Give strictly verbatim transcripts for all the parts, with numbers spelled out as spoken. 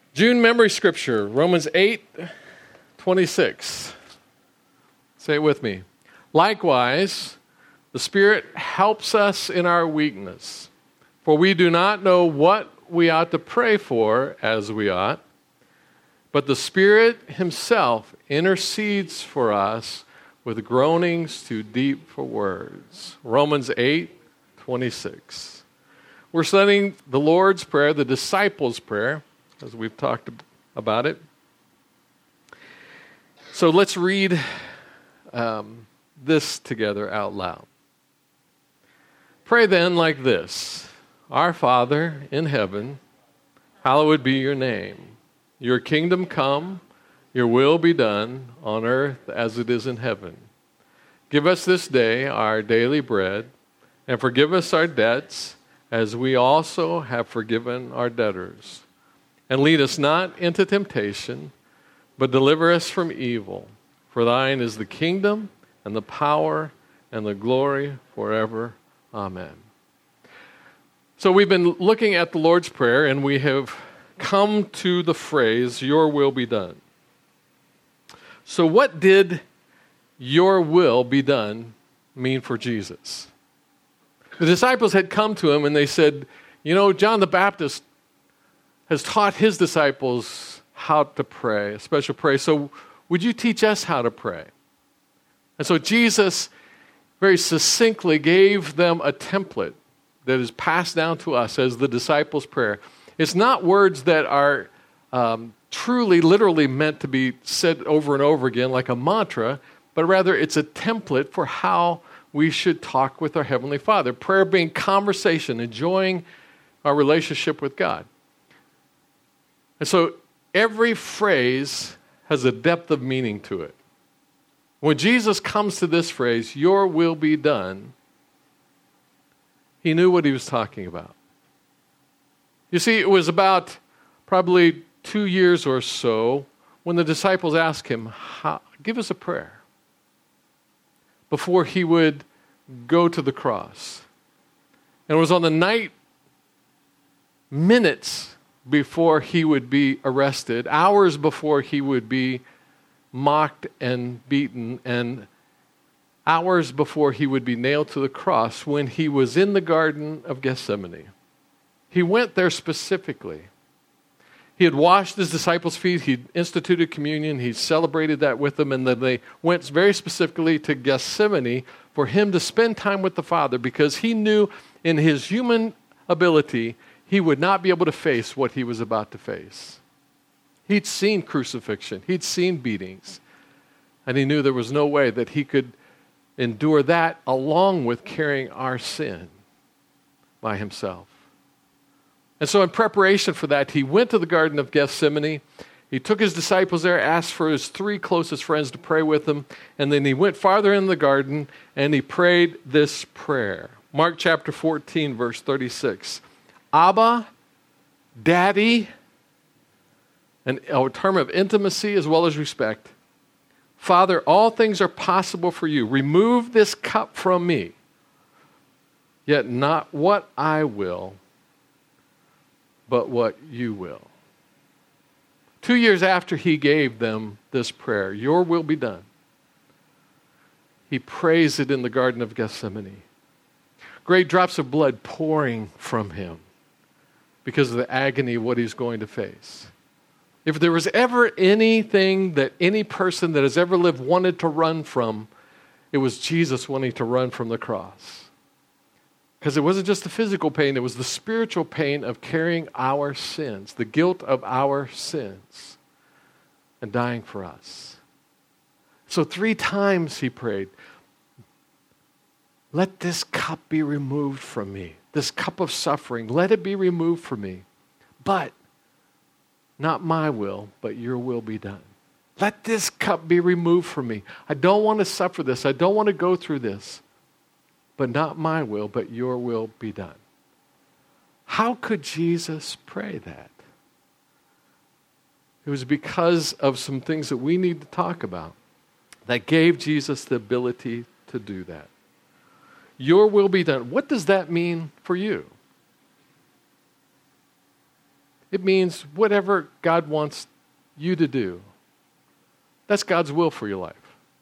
June memory scripture, Romans eight twenty-six. Say it with me. Likewise, the Spirit helps us in our weakness, for we do not know what we ought to pray for as we ought, but the Spirit himself intercedes for us with groanings too deep for words. Romans eight twenty-six. We're studying the Lord's Prayer, the disciples' prayer, as we've talked about it. So let's read um, this together out loud. Pray then like this: Our Father in heaven, hallowed be your name. Your kingdom come, your will be done on earth as it is in heaven. Give us this day our daily bread, and forgive us our debts as we also have forgiven our debtors. And lead us not into temptation, but deliver us from evil. For thine is the kingdom and the power and the glory forever. Amen. So we've been looking at the Lord's Prayer, and we have come to the phrase, your will be done. So what did your will be done mean for Jesus? The disciples had come to him and they said, you know, John the Baptist has taught his disciples how to pray, a special prayer. So would you teach us how to pray? And so Jesus very succinctly gave them a template that is passed down to us as the disciples' prayer. It's not words that are um, truly, literally meant to be said over and over again like a mantra, but rather it's a template for how we should talk with our Heavenly Father. Prayer being conversation, enjoying our relationship with God. And so every phrase has a depth of meaning to it. When Jesus comes to this phrase, your will be done, he knew what he was talking about. You see, it was about probably two years or so when the disciples asked him, How, give us a prayer, before he would go to the cross. And it was on the night, minutes before he would be arrested, hours before he would be mocked and beaten, and hours before he would be nailed to the cross, when he was in the Garden of Gethsemane. He went there specifically. He had washed his disciples' feet. He instituted communion. He celebrated that with them. And then they went very specifically to Gethsemane for him to spend time with the Father, because he knew in his human ability he would not be able to face what he was about to face. He'd seen crucifixion. He'd seen beatings. And he knew there was no way that he could endure that along with carrying our sin by himself. And so in preparation for that, he went to the Garden of Gethsemane. He took his disciples there, asked for his three closest friends to pray with him, and then he went farther in the garden and he prayed this prayer. Mark chapter fourteen, verse thirty-six. Abba, Daddy, and a term of intimacy as well as respect. Father, all things are possible for you. Remove this cup from me, yet not what I will, but what you will. Two years after he gave them this prayer, your will be done, he prays it in the Garden of Gethsemane. Great drops of blood pouring from him because of the agony of what he's going to face. If there was ever anything that any person that has ever lived wanted to run from, it was Jesus wanting to run from the cross. Because it wasn't just the physical pain, it was the spiritual pain of carrying our sins, the guilt of our sins, and dying for us. So three times he prayed, let this cup be removed from me. This cup of suffering, let it be removed from me. But not my will, but your will be done. Let this cup be removed from me. I don't want to suffer this. I don't want to go through this. But not my will, but your will be done. How could Jesus pray that? It was because of some things that we need to talk about that gave Jesus the ability to do that. Your will be done. What does that mean for you? It means whatever God wants you to do. That's God's will for your life.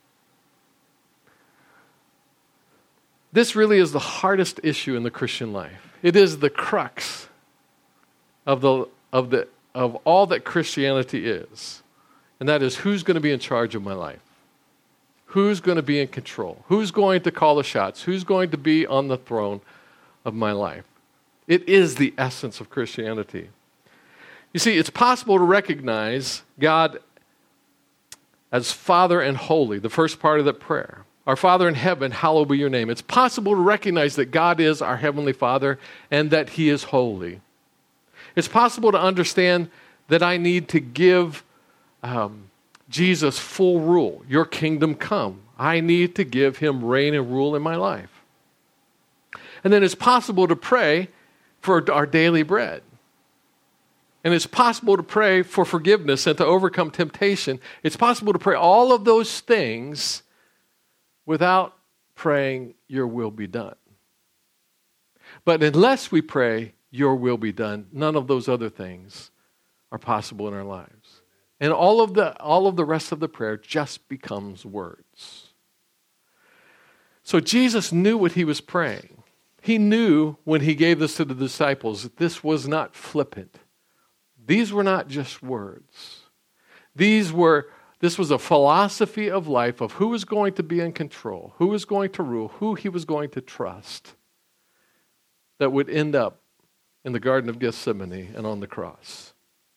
This really is the hardest issue in the Christian life. It is the crux of the of the of all that Christianity is. And that is, who's going to be in charge of my life? Who's going to be in control? Who's going to call the shots? Who's going to be on the throne of my life? It is the essence of Christianity. You see, it's possible to recognize God as Father and Holy, the first part of that prayer. Our Father in heaven, hallowed be your name. It's possible to recognize that God is our Heavenly Father and that He is holy. It's possible to understand that I need to give um, Jesus full rule. Your kingdom come. I need to give Him reign and rule in my life. And then it's possible to pray for our daily bread. And it's possible to pray for forgiveness and to overcome temptation. It's possible to pray all of those things without praying, your will be done. But unless we pray, your will be done, none of those other things are possible in our lives. And all of the all of the rest of the prayer just becomes words. So Jesus knew what He was praying. He knew when He gave this to the disciples that this was not flippant. These were not just words. These were, this was a philosophy of life of who was going to be in control, who was going to rule, who He was going to trust, that would end up in the Garden of Gethsemane and on the cross.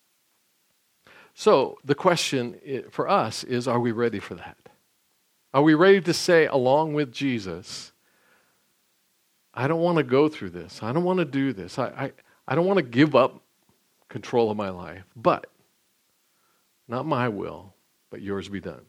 So the question for us is, are we ready for that? Are we ready to say, along with Jesus, I don't want to go through this. I don't want to do this. I, I, I don't want to give up control of my life. But not my will, but yours be done.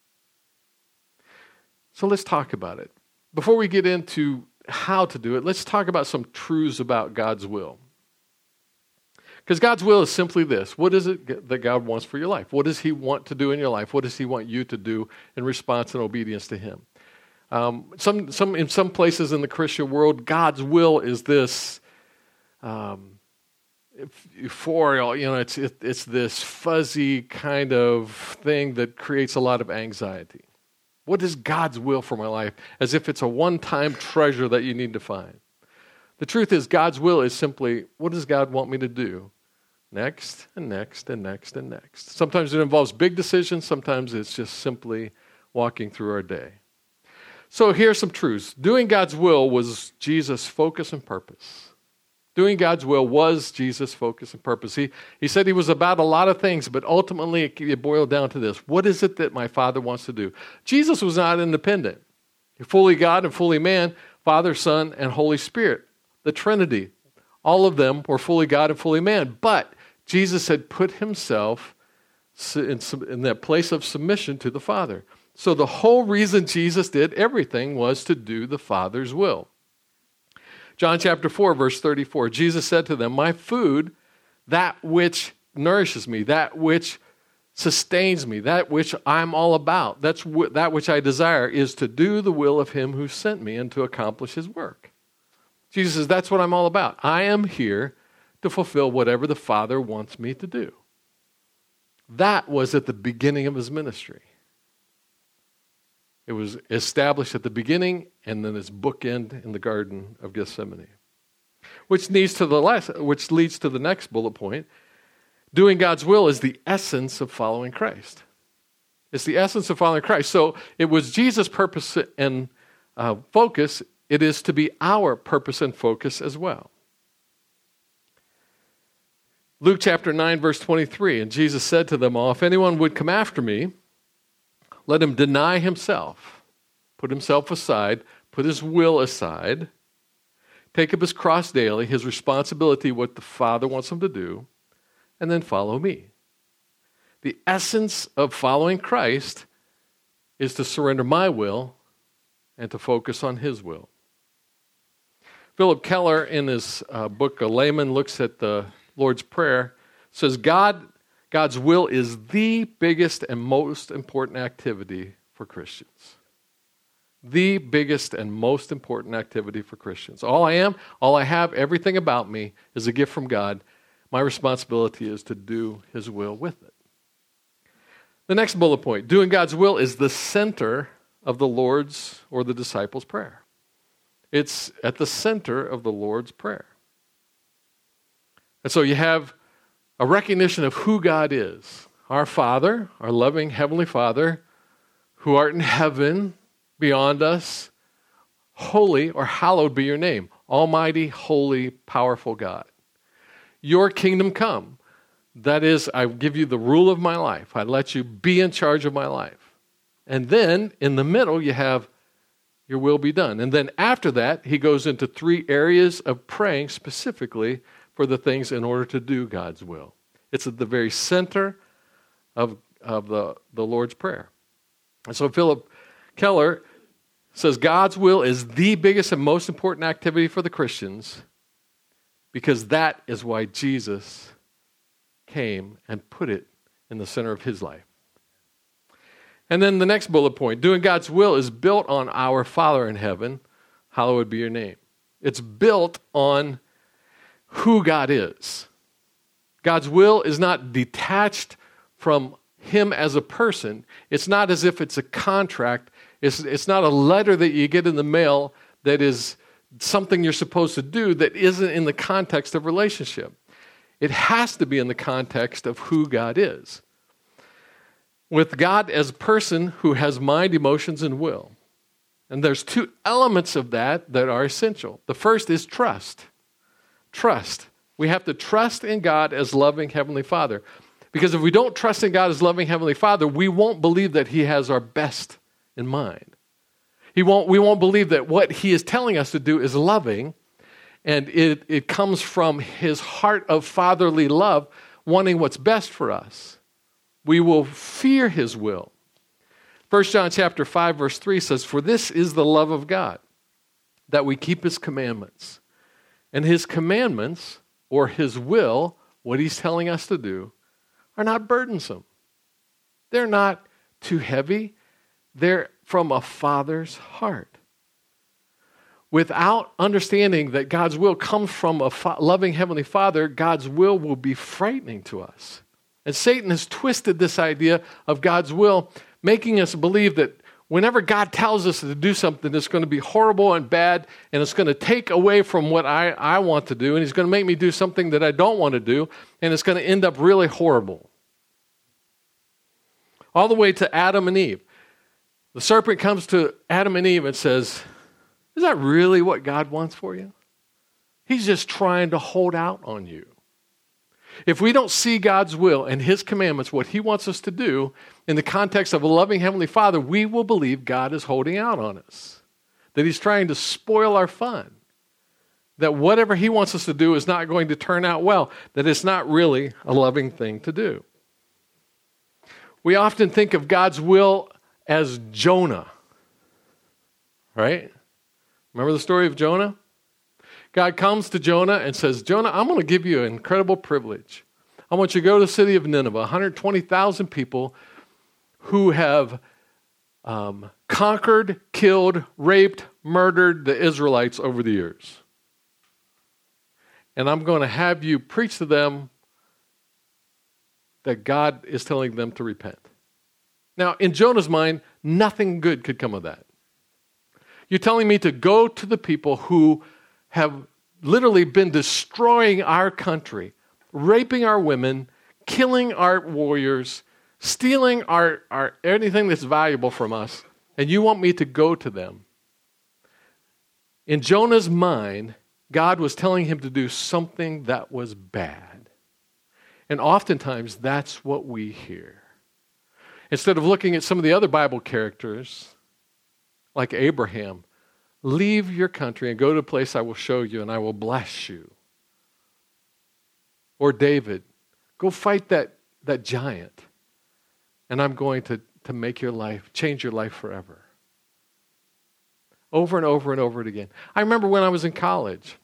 So let's talk about it. Before we get into how to do it, let's talk about some truths about God's will. Because God's will is simply this. What is it that God wants for your life? What does He want to do in your life? What does He want you to do in response and obedience to Him? Um, some, some, in some places in the Christian world, God's will is this um, euphorial, you know, it's, it, it's this fuzzy kind of thing that creates a lot of anxiety. What is God's will for my life? As if it's a one-time treasure that you need to find. The truth is, God's will is simply, what does God want me to do? Next, and next, and next, and next. Sometimes it involves big decisions. Sometimes it's just simply walking through our day. So here's some truths. Doing God's will was Jesus' focus and purpose. Doing God's will was Jesus' focus and purpose. He, he said He was about a lot of things, but ultimately it, it boiled down to this. What is it that my Father wants to do? Jesus was not independent. Fully God and fully man, Father, Son, and Holy Spirit. The Trinity. All of them were fully God and fully man. But Jesus had put Himself in, in that place of submission to the Father. So the whole reason Jesus did everything was to do the Father's will. John chapter four, verse thirty-four, Jesus said to them, my food, that which nourishes me, that which sustains me, that which I'm all about, that's w- that which I desire, is to do the will of Him who sent me and to accomplish His work. Jesus says, that's what I'm all about. I am here to fulfill whatever the Father wants me to do. That was at the beginning of His ministry. It was established at the beginning, and then it's bookend in the Garden of Gethsemane. Which leads to the last, which leads to the next bullet point. Doing God's will is the essence of following Christ. It's the essence of following Christ. So it was Jesus' purpose and uh, focus. It is to be our purpose and focus as well. Luke chapter nine, verse twenty-three, and Jesus said to them all, if anyone would come after me, let him deny himself, put himself aside, put his will aside, take up his cross daily, his responsibility, what the Father wants him to do, and then follow me. The essence of following Christ is to surrender my will and to focus on His will. Philip Keller, in his uh, book, A Layman Looks at the Lord's Prayer, says, God God's will is the biggest and most important activity for Christians. The biggest and most important activity for Christians. All I am, all I have, everything about me is a gift from God. My responsibility is to do his will with it. The next bullet point, doing God's will is the center of the Lord's or the disciples' prayer. It's at the center of the Lord's Prayer. And so you have a recognition of who God is. Our Father, our loving Heavenly Father, who art in heaven beyond us, holy or hallowed be your name. Almighty, holy, powerful God. Your kingdom come. That is, I give you the rule of my life. I let you be in charge of my life. And then in the middle, you have your will be done. And then after that, he goes into three areas of praying specifically for the things in order to do God's will. It's at the very center of, of the, the Lord's Prayer. And so Philip Keller says God's will is the biggest and most important activity for the Christians because that is why Jesus came and put it in the center of his life. And then the next bullet point, doing God's will is built on our Father in heaven, hallowed be your name. It's built on who God is. God's will is not detached from him as a person. It's not as if it's a contract. It's, it's not a letter that you get in the mail that is something you're supposed to do that isn't in the context of relationship. It has to be in the context of who God is. With God as a person who has mind, emotions, and will. And there's two elements of that that are essential. The first is trust. Trust. We have to trust in God as loving Heavenly Father. Because if we don't trust in God as loving Heavenly Father, we won't believe that he has our best in mind. He won't, we won't believe that what he is telling us to do is loving, and it, it comes from his heart of fatherly love, wanting what's best for us. We will fear his will. First John chapter five, verse three says, "For this is the love of God, that we keep his commandments." And his commandments, or his will, what he's telling us to do, are not burdensome. They're not too heavy. They're from a father's heart. Without understanding that God's will comes from a fa- loving Heavenly Father, God's will will be frightening to us. And Satan has twisted this idea of God's will, making us believe that whenever God tells us to do something, it's going to be horrible and bad, and it's going to take away from what I, I want to do, and he's going to make me do something that I don't want to do, and it's going to end up really horrible. All the way to Adam and Eve. The serpent comes to Adam and Eve and says, "Is that really what God wants for you? He's just trying to hold out on you." If we don't see God's will and his commandments, what he wants us to do, in the context of a loving Heavenly Father, we will believe God is holding out on us. That he's trying to spoil our fun. That whatever he wants us to do is not going to turn out well. That it's not really a loving thing to do. We often think of God's will as Jonah. Right? Remember the story of Jonah? God comes to Jonah and says, "Jonah, I'm going to give you an incredible privilege. I want you to go to the city of Nineveh, one hundred twenty thousand people who have um, conquered, killed, raped, murdered the Israelites over the years. And I'm going to have you preach to them that God is telling them to repent." Now, in Jonah's mind, nothing good could come of that. You're telling me to go to the people who have literally been destroying our country, raping our women, killing our warriors, stealing our, our anything that's valuable from us, and you want me to go to them. In Jonah's mind, God was telling him to do something that was bad. And oftentimes, that's what we hear. Instead of looking at some of the other Bible characters, like Abraham, leave your country and go to a place I will show you and I will bless you. Or David, go fight that, that giant and I'm going to, to make your life, change your life forever. Over and over and over it again. I remember when I was in college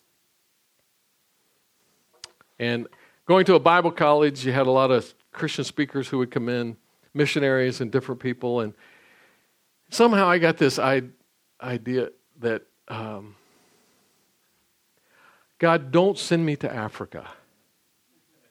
and going to a Bible college, you had a lot of Christian speakers who would come in, missionaries and different people, and somehow I got this idea that, um, God, don't send me to Africa.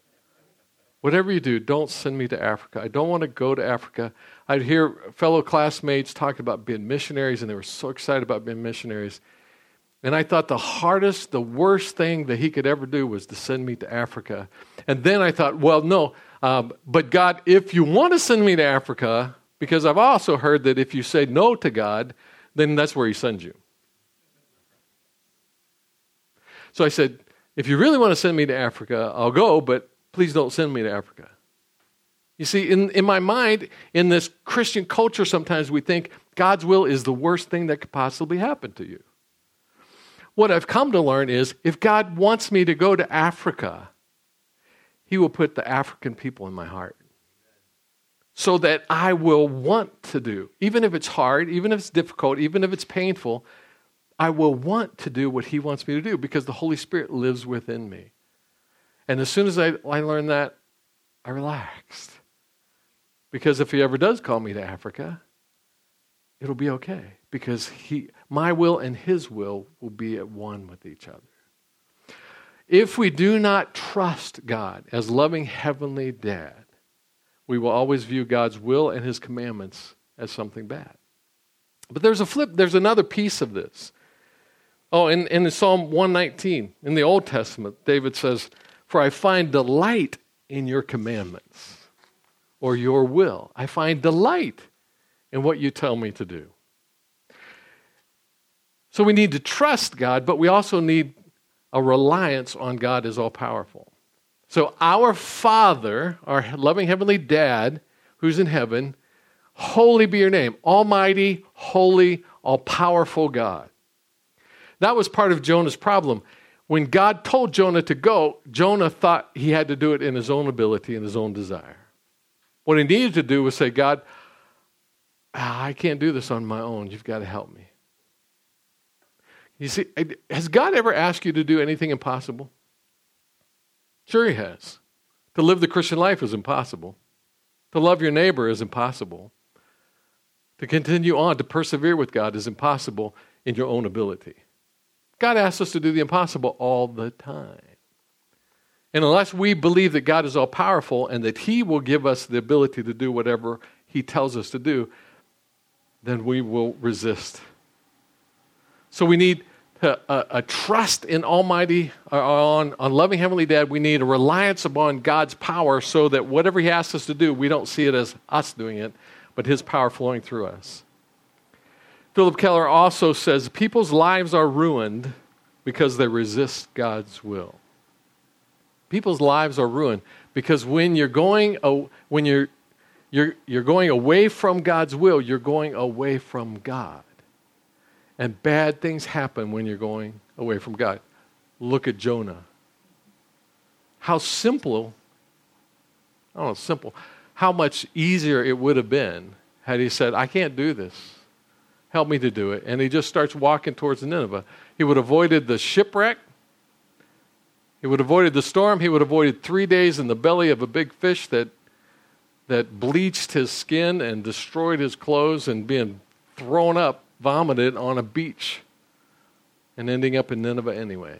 whatever you do, don't send me to Africa. I don't want to go to Africa. I'd hear fellow classmates talking about being missionaries, and they were so excited about being missionaries. And I thought the hardest, the worst thing that he could ever do was to send me to Africa. And then I thought, well, no, um, but God, if you want to send me to Africa, because I've also heard that if you say no to God, then that's where he sends you. So I said, if you really want to send me to Africa, I'll go, but please don't send me to Africa. You see, in, in my mind, in this Christian culture, sometimes we think God's will is the worst thing that could possibly happen to you. What I've come to learn is if God wants me to go to Africa, he will put the African people in my heart so that I will want to do, even if it's hard, even if it's difficult, even if it's painful, I will want to do what he wants me to do because the Holy Spirit lives within me. And as soon as I, I learned that, I relaxed. Because if he ever does call me to Africa, it'll be okay. Because he, my will and his will will be at one with each other. If we do not trust God as loving heavenly dad, we will always view God's will and his commandments as something bad. But there's a flip, there's another piece of this. Oh, in, in Psalm one nineteen, in the Old Testament, David says, "For I find delight in your commandments," or your will. I find delight in what you tell me to do. So we need to trust God, but we also need a reliance on God as all-powerful. So our Father, our loving heavenly dad, who's in heaven, holy be your name, almighty, holy, all-powerful God. That was part of Jonah's problem. When God told Jonah to go, Jonah thought he had to do it in his own ability and his own desire. What he needed to do was say, God, I can't do this on my own. You've got to help me. You see, has God ever asked you to do anything impossible? Sure he has. To live the Christian life is impossible. To love your neighbor is impossible. To continue on, to persevere with God is impossible in your own ability. God asks us to do the impossible all the time. And unless we believe that God is all-powerful and that he will give us the ability to do whatever he tells us to do, then we will resist. So we need a, a, a trust in Almighty, uh, on, on loving Heavenly Dad. We need a reliance upon God's power so that whatever he asks us to do, we don't see it as us doing it, but his power flowing through us. Philip Keller also says, people's lives are ruined because they resist God's will. People's lives are ruined because when you're going, uh, when you're, you're, you're going away from God's will, you're going away from God. And bad things happen when you're going away from God. Look at Jonah. How simple, I don't know, simple, how much easier it would have been had he said, I can't do this. Help me to do it. And he just starts walking towards Nineveh. He would have avoided the shipwreck. He would have avoided the storm. He would have avoided three days in the belly of a big fish that, that bleached his skin and destroyed his clothes and being thrown up, vomited on a beach and ending up in Nineveh anyway.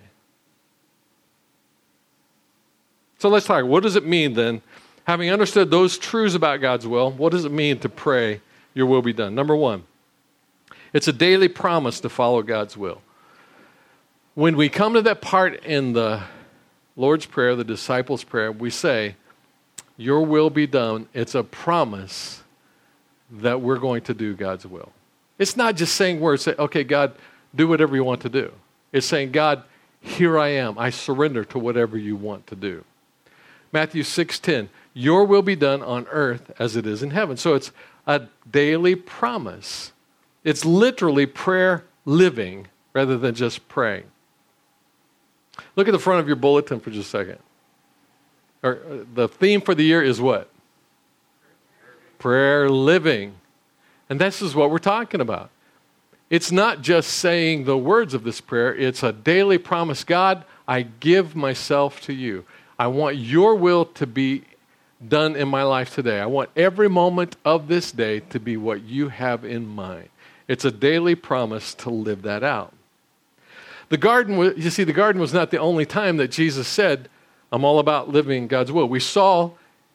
So let's talk. What does it mean then? Having understood those truths about God's will, what does it mean to pray, your will be done? Number one, it's a daily promise to follow God's will. When we come to that part in the Lord's Prayer, the disciples' prayer, we say, your will be done. It's a promise that we're going to do God's will. It's not just saying words, say, okay, God, do whatever you want to do. It's saying, God, here I am. I surrender to whatever you want to do. Matthew six ten, your will be done on earth as it is in heaven. So it's a daily promise. It's literally prayer living rather than just praying. Look at the front of your bulletin for just a second. Or, uh, the theme for the year is what? Prayer living. And this is what we're talking about. It's not just saying the words of this prayer. It's a daily promise. God, I give myself to you. I want your will to be done in my life today. I want every moment of this day to be what you have in mind. It's a daily promise to live that out. The garden, you see, the garden was not the only time that Jesus said, I'm all about living God's will. We saw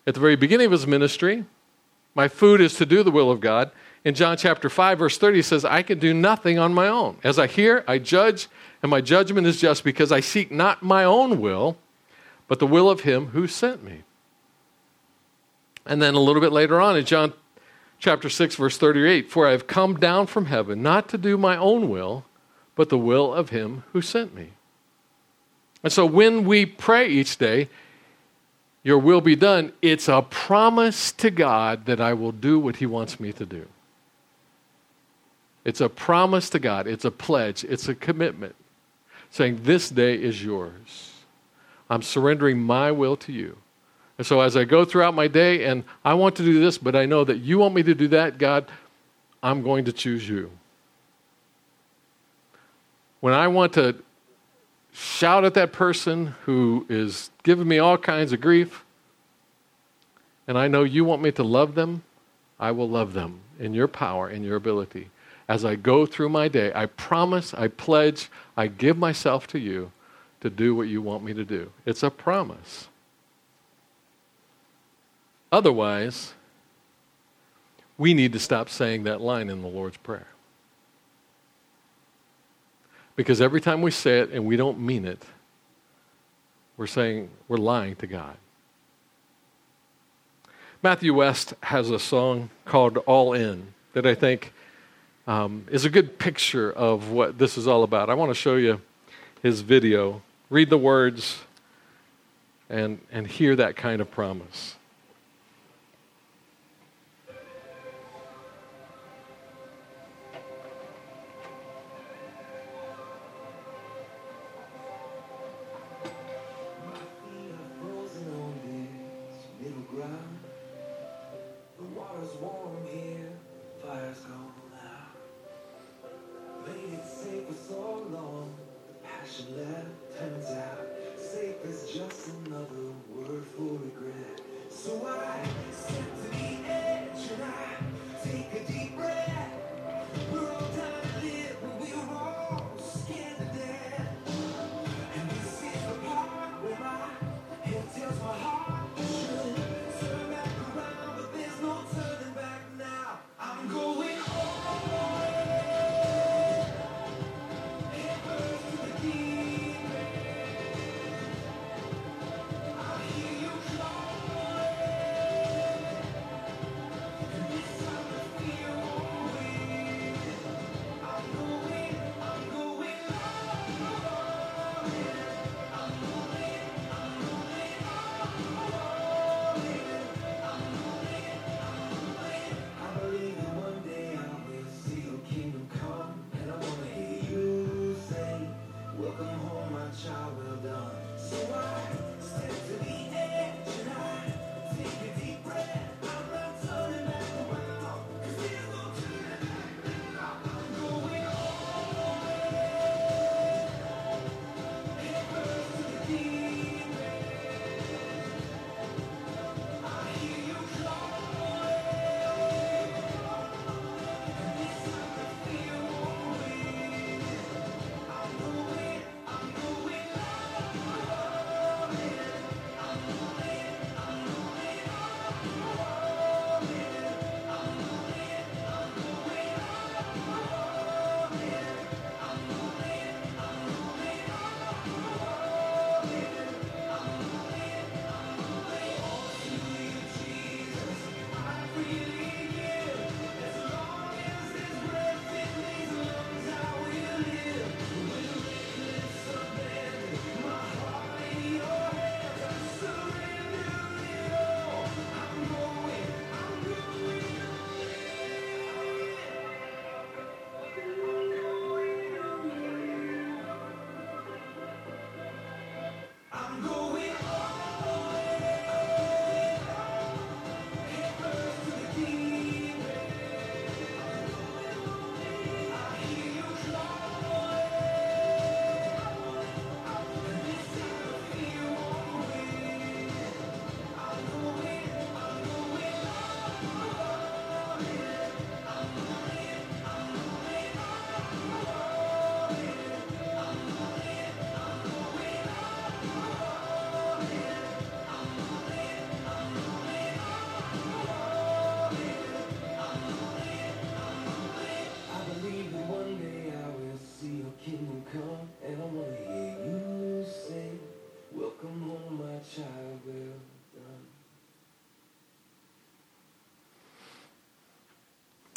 at the very beginning of his ministry. My food is to do the will of God. In John chapter five, verse thirty, he says, I can do nothing on my own. As I hear, I judge, and my judgment is just because I seek not my own will, but the will of him who sent me. And then a little bit later on in John chapter six, verse thirty-eight, for I have come down from heaven not to do my own will, but the will of him who sent me. And so when we pray each day, your will be done, it's a promise to God that I will do what he wants me to do. It's a promise to God. It's a pledge. It's a commitment saying, this day is yours. I'm surrendering my will to you. And so as I go throughout my day and I want to do this, but I know that you want me to do that, God, I'm going to choose you. When I want to shout at that person who is giving me all kinds of grief, and I know you want me to love them, I will love them in your power and your ability. As I go through my day, I promise, I pledge, I give myself to you to do what you want me to do. It's a promise. Otherwise, we need to stop saying that line in the Lord's Prayer. Because every time we say it and we don't mean it, we're saying we're lying to God. Matthew West has a song called All In that I think um, is a good picture of what this is all about. I want to show you his video. Read the words and, and hear that kind of promise.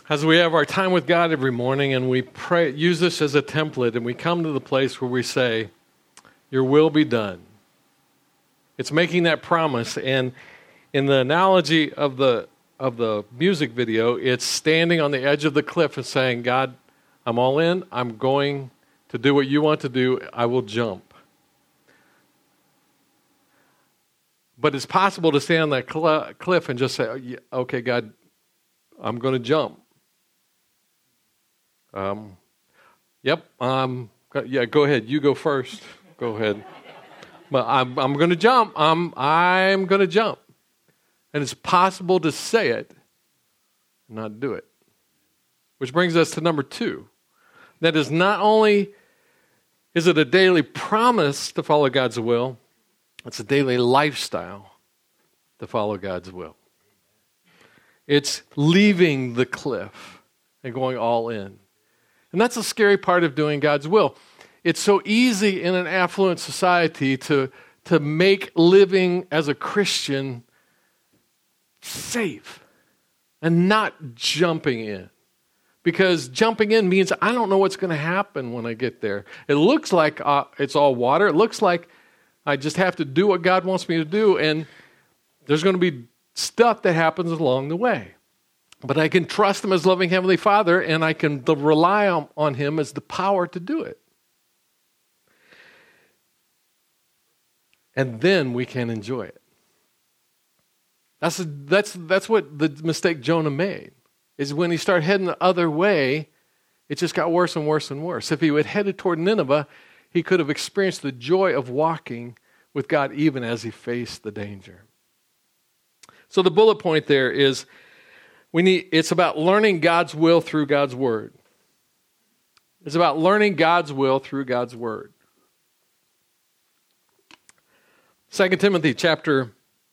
As we have our time with God every morning and we pray, use this as a template, and we come to the place where we say, your will be done. It's making that promise. And in the analogy of the of the music video, it's standing on the edge of the cliff and saying, God, I'm all in. I'm going to do what you want to do. I will jump. But it's possible to stand on that cl- cliff and just say, okay, God, I'm going to jump. Um, yep. Um, yeah, go ahead. You go first. Go ahead. But I'm, I'm going to jump. I'm, I'm going to jump. And it's possible to say it and not do it. Which brings us to number two. That is, not only is it a daily promise to follow God's will, it's a daily lifestyle to follow God's will. It's leaving the cliff and going all in. And that's a scary part of doing God's will. It's so easy in an affluent society to, to make living as a Christian safe and not jumping in. Because jumping in means I don't know what's going to happen when I get there. It looks like uh, it's all water. It looks like I just have to do what God wants me to do, and there's going to be stuff that happens along the way. But I can trust Him as loving Heavenly Father, and I can rely on, on Him as the power to do it. And then we can enjoy it. That's, a, that's, that's what the mistake Jonah made, is when he started heading the other way, it just got worse and worse and worse. If he had headed toward Nineveh, he could have experienced the joy of walking with God even as he faced the danger. So the bullet point there is, we need. It's about learning God's will through God's Word. It's about learning God's will through God's Word. Second Timothy chapter,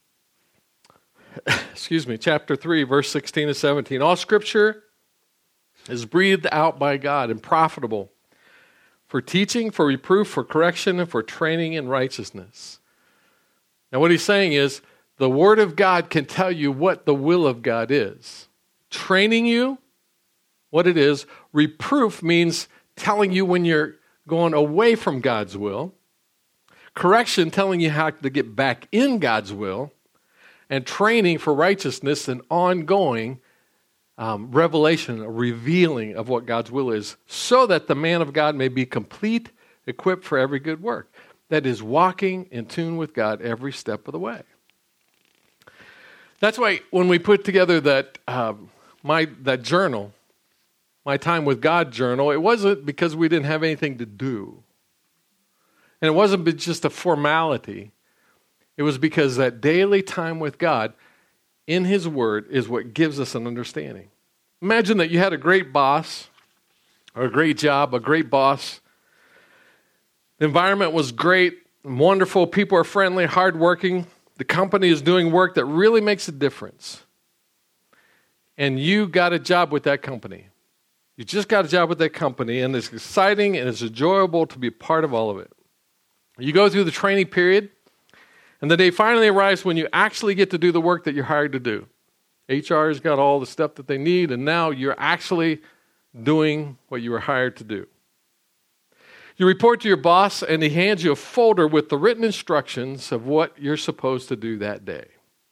excuse me, chapter three, verse sixteen to seventeen. All Scripture is breathed out by God and profitable for teaching, for reproof, for correction, and for training in righteousness. Now what he's saying is, the Word of God can tell you what the will of God is. Training you, what it is. Reproof means telling you when you're going away from God's will. Correction, telling you how to get back in God's will. And training for righteousness, and ongoing um, revelation, a revealing of what God's will is, so that the man of God may be complete, equipped for every good work. That is, walking in tune with God every step of the way. That's why when we put together that um, my that journal, my Time with God journal, it wasn't because we didn't have anything to do. And it wasn't just a formality. It was because that daily time with God in His Word is what gives us an understanding. Imagine that you had a great boss, or a great job, a great boss. The environment was great, wonderful, people are friendly, hardworking. The company is doing work that really makes a difference. And you got a job with that company. You just got a job with that company, and it's exciting and it's enjoyable to be a part of all of it. You go through the training period, and the day finally arrives when you actually get to do the work that you're hired to do. H R has got all the stuff that they need, and now you're actually doing what you were hired to do. You report to your boss, and he hands you a folder with the written instructions of what you're supposed to do that day.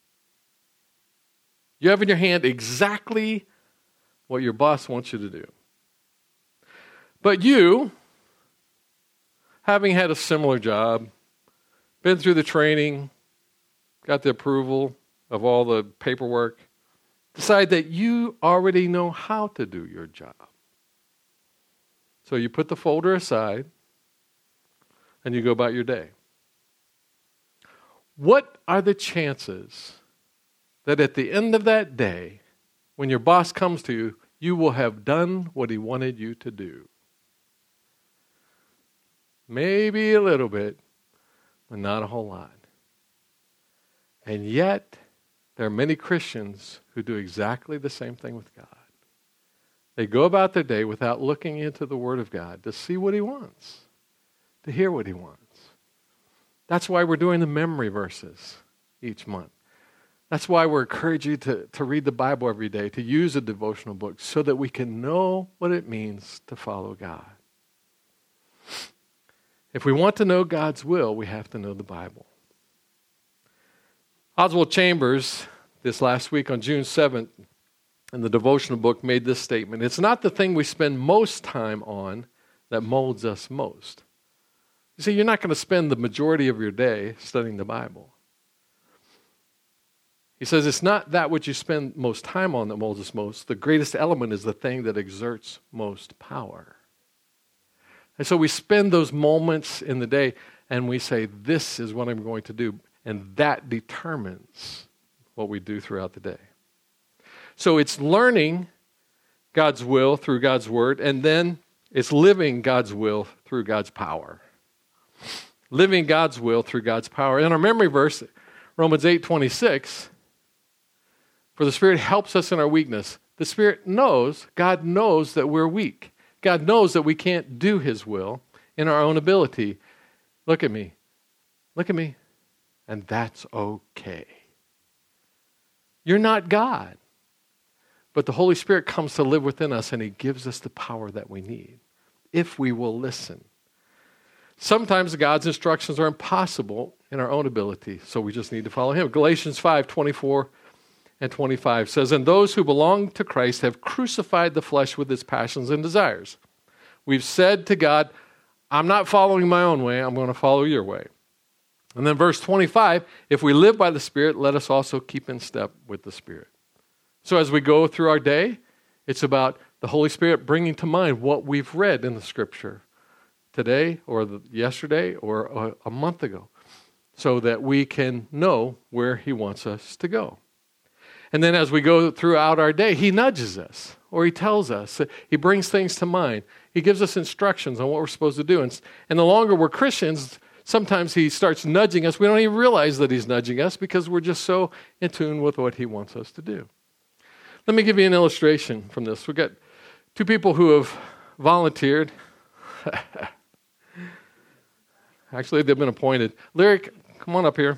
You have in your hand exactly what your boss wants you to do. But you, having had a similar job, been through the training, got the approval of all the paperwork, decide that you already know how to do your job. So you put the folder aside, and you go about your day. What are the chances that at the end of that day, when your boss comes to you, you will have done what he wanted you to do? Maybe a little bit, but not a whole lot. And yet, there are many Christians who do exactly the same thing with God. They go about their day without looking into the Word of God to see what He wants, to hear what He wants. That's why we're doing the memory verses each month. That's why we're encouraging you to, to read the Bible every day, to use a devotional book, so that we can know what it means to follow God. If we want to know God's will, we have to know the Bible. Oswald Chambers, this last week on June seventh, in the devotional book, made this statement: it's not the thing we spend most time on that molds us most. You see, you're not going to spend the majority of your day studying the Bible. He says it's not that which you spend most time on that molds us most. The greatest element is the thing that exerts most power. And so we spend those moments in the day and we say, this is what I'm going to do. And that determines what we do throughout the day. So it's learning God's will through God's word, and then it's living God's will through God's power. Living God's will through God's power. In our memory verse, Romans eight twenty-six, for the Spirit helps us in our weakness. The Spirit knows, God knows that we're weak. God knows that we can't do His will in our own ability. Look at me. Look at me. And that's okay. You're not God. But the Holy Spirit comes to live within us, and He gives us the power that we need, if we will listen. Sometimes God's instructions are impossible in our own ability, so we just need to follow Him. Galatians five twenty-four and twenty-five says, and those who belong to Christ have crucified the flesh with its passions and desires. We've said to God, I'm not following my own way, I'm going to follow your way. And then verse twenty-five, if we live by the Spirit, let us also keep in step with the Spirit. So as we go through our day, it's about the Holy Spirit bringing to mind what we've read in the Scripture today or the, yesterday or a, a month ago, so that we can know where He wants us to go. And then as we go throughout our day, He nudges us, or He tells us. He brings things to mind. He gives us instructions on what we're supposed to do. And, and the longer we're Christians, sometimes He starts nudging us. We don't even realize that He's nudging us because we're just so in tune with what He wants us to do. Let me give you an illustration from this. We've got two people who have volunteered. Actually, they've been appointed. Lyric, come on up here.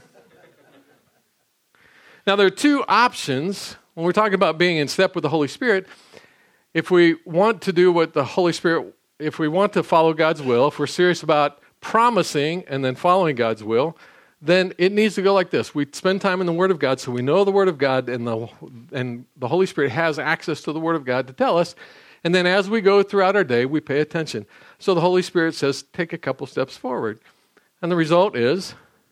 Now, there are two options when we're talking about being in step with the Holy Spirit. If we want to do what the Holy Spirit, if we want to follow God's will, if we're serious about promising and then following God's will, then it needs to go like this. We spend time in the Word of God so we know the Word of God, and the, and the Holy Spirit has access to the Word of God to tell us. And then as we go throughout our day, we pay attention. So the Holy Spirit says, take a couple steps forward. And the result is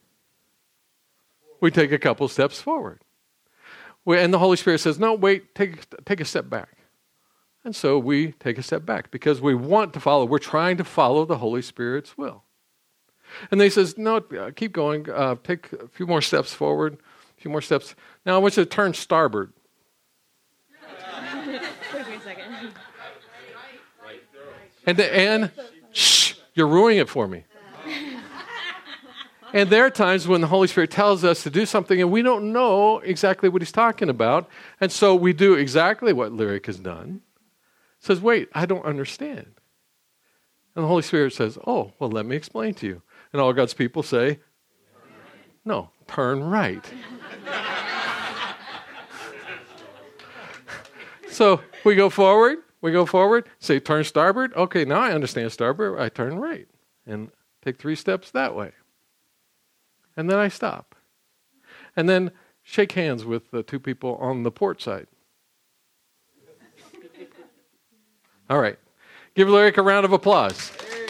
we take a couple steps forward. We, and the Holy Spirit says, no, wait, take, take a step back. And so we take a step back because we want to follow. We're trying to follow the Holy Spirit's will. And then He says, no, keep going. Uh, take a few more steps forward, a few more steps. Now I want you to turn starboard. Wait a second. And, the, and shh, you're ruining it for me. And there are times when the Holy Spirit tells us to do something and we don't know exactly what He's talking about. And so we do exactly what Lyric has done. Says, wait, I don't understand. And the Holy Spirit says, oh, well, let me explain to you. And all God's people say, no, turn right. So we go forward, we go forward, say turn starboard. Okay, now I understand starboard. I turn right and take three steps that way. And then I stop. And then shake hands with the two people on the port side. All right. Give Lyric a round of applause.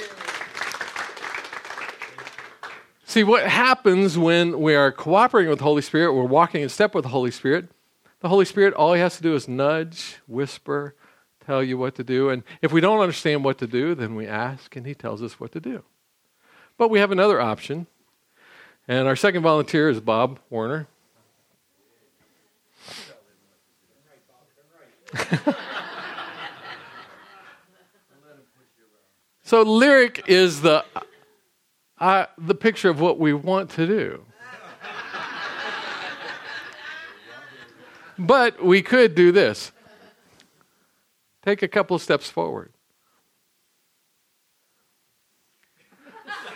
See, what happens when we are cooperating with the Holy Spirit, we're walking in step with the Holy Spirit, the Holy Spirit, all He has to do is nudge, whisper, tell you what to do. And if we don't understand what to do, then we ask and He tells us what to do. But we have another option. And our second volunteer is Bob Warner. So Lyric is the uh, the picture of what we want to do. But we could do this. Take a couple of steps forward.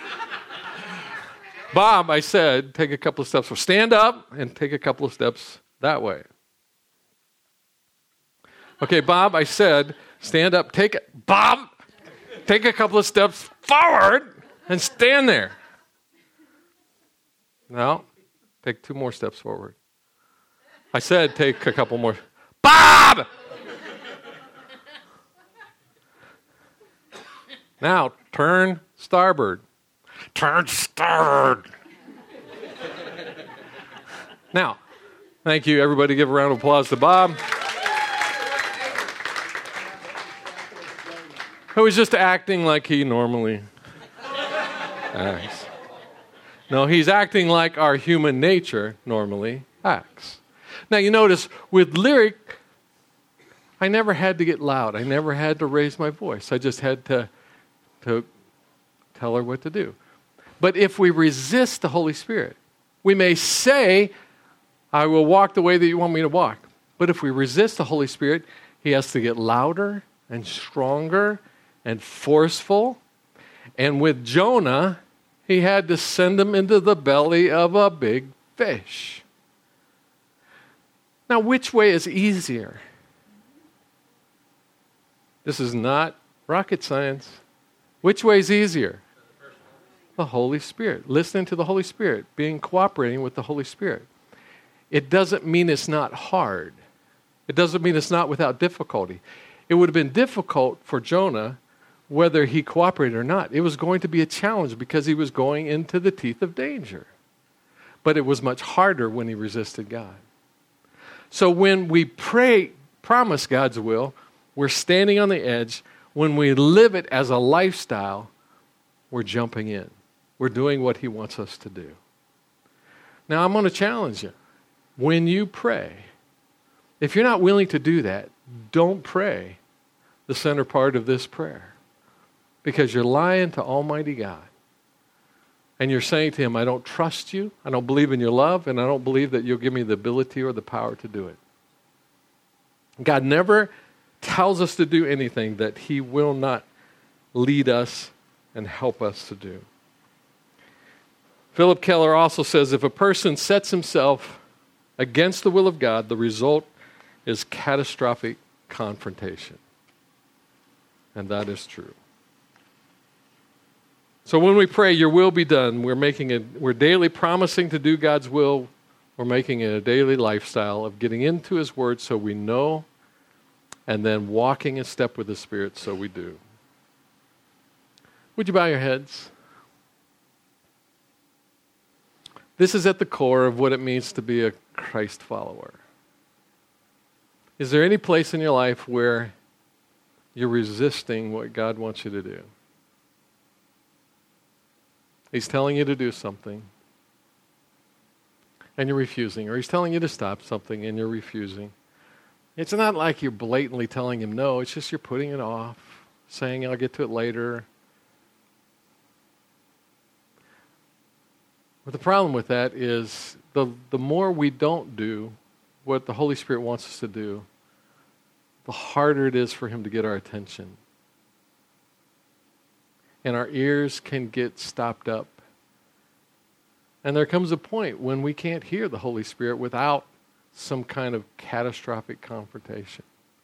Bob, I said, take a couple of steps forward. Stand up and take a couple of steps that way. Okay, Bob, I said, stand up, take it. Bob, take a couple of steps forward and stand there. Now, take two more steps forward. I said, take a couple more. Bob! Now, turn starboard. Turn starboard. Now, thank you, everybody. Give a round of applause to Bob. Who was just acting like he normally acts. No, he's acting like our human nature normally acts. Now, you notice with lyric, I never had to get loud. I never had to raise my voice. I just had to, to tell her what to do. But if we resist the Holy Spirit, we may say, I will walk the way that you want me to walk. But if we resist the Holy Spirit, he has to get louder and stronger and forceful. And with Jonah, he had to send him into the belly of a big fish. Now, which way is easier? This is not rocket science. Which way is easier? The Holy Spirit. Listening to the Holy Spirit, being cooperating with the Holy Spirit. It doesn't mean it's not hard. It doesn't mean it's not without difficulty. It would have been difficult for Jonah whether he cooperated or not. It was going to be a challenge because he was going into the teeth of danger. But it was much harder when he resisted God. So when we pray, promise God's will, we're standing on the edge. When we live it as a lifestyle, we're jumping in. We're doing what he wants us to do. Now, I'm going to challenge you. When you pray, if you're not willing to do that, don't pray the center part of this prayer. Because you're lying to Almighty God. And you're saying to him, I don't trust you, I don't believe in your love, and I don't believe that you'll give me the ability or the power to do it. God never tells us to do anything that he will not lead us and help us to do. Philip Keller also says, if a person sets himself against the will of God, the result is catastrophic confrontation. And that is true. So when we pray, your will be done, we're making it, we're daily promising to do God's will. We're making it a daily lifestyle of getting into his word so we know, and then walking in step with the Spirit so we do. Would you bow your heads? This is at the core of what it means to be a Christ follower. Is there any place in your life where you're resisting what God wants you to do? He's telling you to do something, and you're refusing. Or he's telling you to stop something, and you're refusing. It's not like you're blatantly telling him no. It's just you're putting it off, saying, I'll get to it later. But the problem with that is the, the more we don't do what the Holy Spirit wants us to do, the harder it is for him to get our attention. And our ears can get stopped up. And there comes a point when we can't hear the Holy Spirit without some kind of catastrophic confrontation.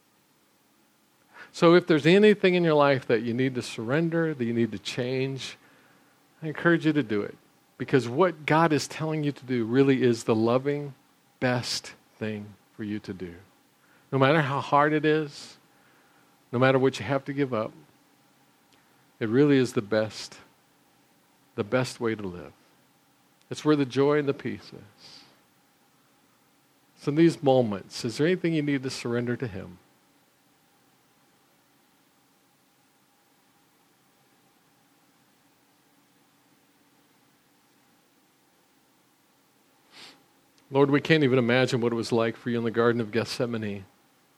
So if there's anything in your life that you need to surrender, that you need to change, I encourage you to do it. Because what God is telling you to do really is the loving, best thing for you to do. No matter how hard it is, no matter what you have to give up, it really is the best, the best way to live. It's where the joy and the peace is. So in these moments, is there anything you need to surrender to him? Lord, we can't even imagine what it was like for you in the Garden of Gethsemane.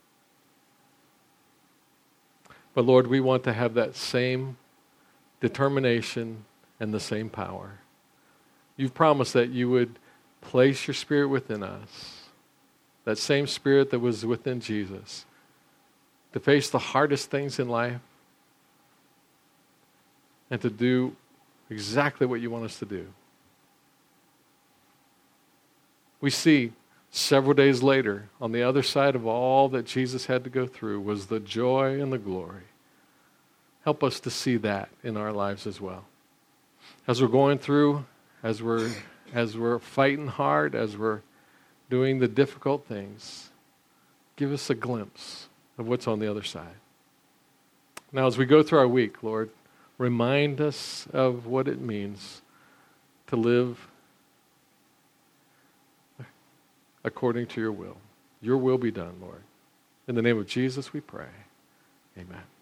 But Lord, we want to have that same determination and the same power. You've promised that you would place your Spirit within us, that same Spirit that was within Jesus, to face the hardest things in life and to do exactly what you want us to do. We see several days later, on the other side of all that Jesus had to go through, was the joy and the glory. Help us to see that in our lives as well. As we're going through, as we're, as we're fighting hard, as we're doing the difficult things, give us a glimpse of what's on the other side. Now, as we go through our week, Lord, remind us of what it means to live according to your will. Your will be done, Lord. In the name of Jesus we pray. Amen.